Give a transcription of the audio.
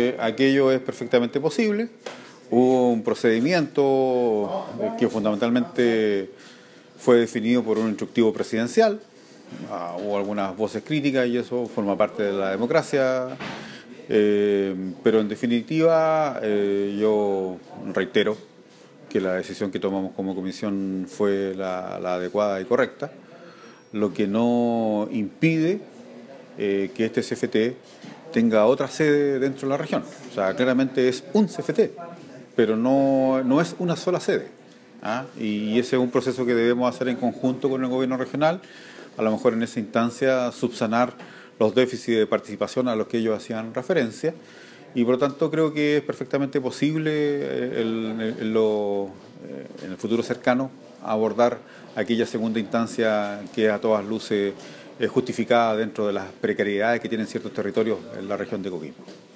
que aquello es perfectamente posible. Hubo un procedimiento que fundamentalmente fue definido por un instructivo presidencial. Hubo algunas voces críticas y eso forma parte de la democracia. Pero en definitiva yo reitero que la decisión que tomamos como comisión fue la adecuada y correcta, lo que no impide que este CFT tenga otra sede dentro de la región. O sea, claramente es un CFT, pero no es una sola sede. Y ese es un proceso que debemos hacer en conjunto con el gobierno regional, a lo mejor en esa instancia subsanar los déficits de participación a los que ellos hacían referencia, y por lo tanto creo que es perfectamente posible en el futuro cercano abordar aquella segunda instancia que a todas luces es justificada dentro de las precariedades que tienen ciertos territorios en la región de Coquimbo.